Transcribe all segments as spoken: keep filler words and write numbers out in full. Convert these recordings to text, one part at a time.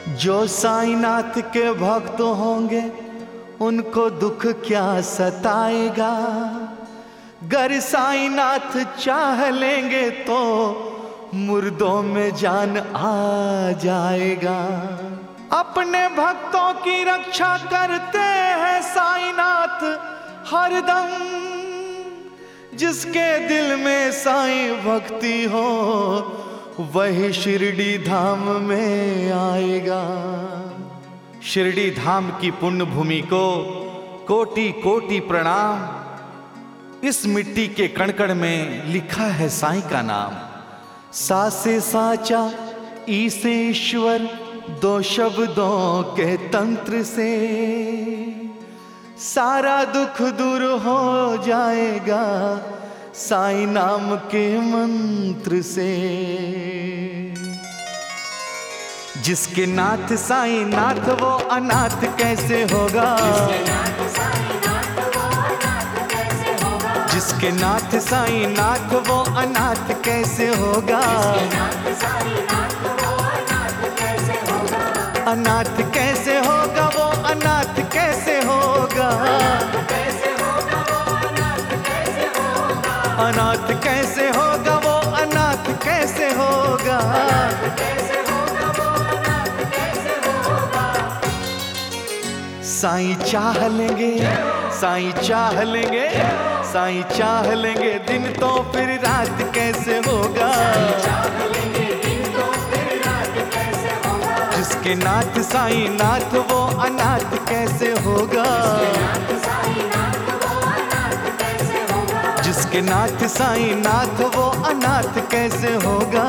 जो साईनाथ के भक्त होंगे उनको दुख क्या सताएगा। गर साईनाथ चाह लेंगे तो मुर्दों में जान आ जाएगा। अपने भक्तों की रक्षा करते हैं साईनाथ हरदम। जिसके दिल में साईं भक्ति हो वही शिरडी धाम में आएगा। शिरडी धाम की पुण्य भूमि को कोटि कोटि प्रणाम। इस मिट्टी के कण-कण में लिखा है साईं का नाम। सा से साचा, ई से ईश्वर, दो शब्दों के तंत्र से सारा दुख दूर हो जाएगा साईं नाम के मंत्र से। जिसके नाथ साईं नाथ वो अनाथ कैसे होगा। जिसके नाथ साईं नाथ वो अनाथ कैसे होगा। अनाथ कैसे होगा वो अनाथ कैसे होगा। अनाथ कैसे होगा वो अनाथ कैसे होगा। साईं चाह लेंगे साईं चाह लेंगे साईं चाह लेंगे दिन तो फिर रात कैसे होगा। जिसके नाथ साईं नाथ वो अनाथ कैसे होगा। जिसके नाथ साईं नाथ वो अनाथ कैसे होगा।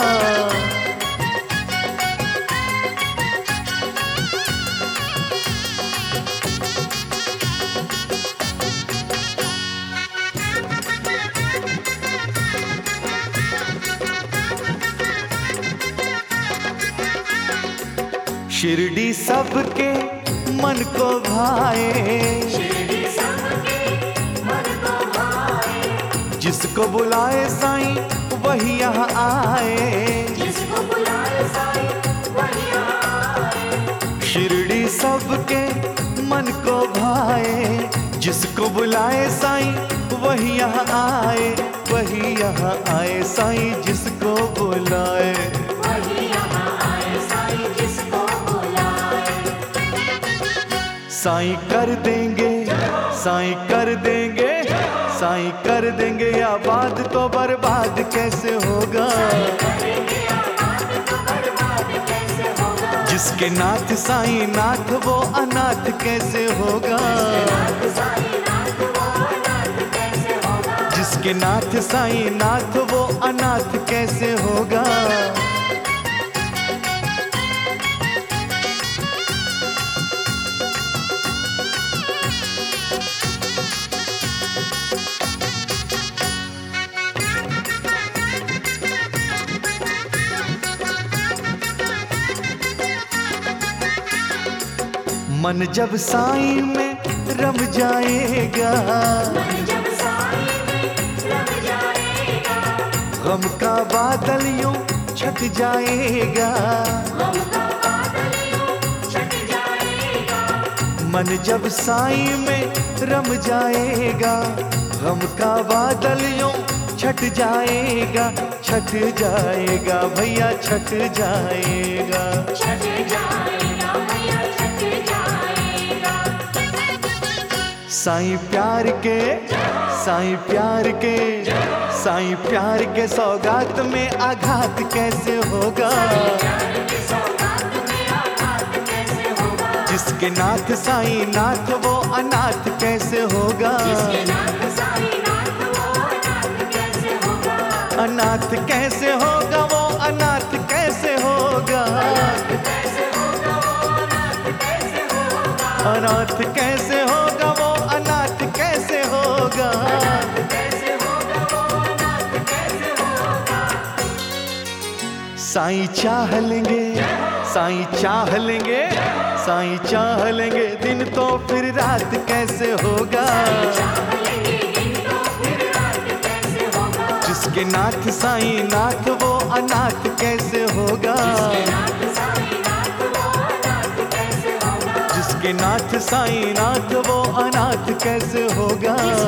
शिरडी सबके मन को भाए। शिरडी सबके मन को भाए। जिसको बुलाए साईं वही यहाँ आए। जिसको बुलाए साईं वही यहाँ आए। शिरडी सबके मन को भाए। जिसको बुलाए साईं वही यहाँ आए। वही यहाँ आए साईं जिसको बुलाए। साईं कर देंगे साईं कर देंगे साईं कर देंगे आबाद तो बर्बाद कैसे होगा। जिसके नाथ साईं नाथ वो अनाथ कैसे होगा। जिसके नाथ साईं नाथ वो अनाथ कैसे होगा। मन जब साईं में रम जाएगा। मन जब साईं में रम जाएगा। गम का बादल यूं छट जाएगा। गम का बादल यूं छट जाएगा। मन जब साईं में रम जाएगा। गम का बादल यूं छट जाएगा। छट जाएगा भैया छट जाएगा। छट जाएगा भैया छट जाएगा। साईं प्यार के साईं प्यार के साईं प्यार के सौगात में आघात कैसे होगा। जिसके नाथ साईं नाथ वो अनाथ कैसे होगा। अनाथ कैसे होगा वो अनाथ कैसे होगा। अनाथ कैसे होगा वो अनाथ कैसे होगा। साईं चाह लेंगे साईं चाह लेंगे साईं चाह लेंगे दिन तो फिर रात कैसे होगा। जिसके नाथ साईं नाथ वो अनाथ कैसे होगा। के नाथ साईं नाथ वो अनाथ कैसे होगा।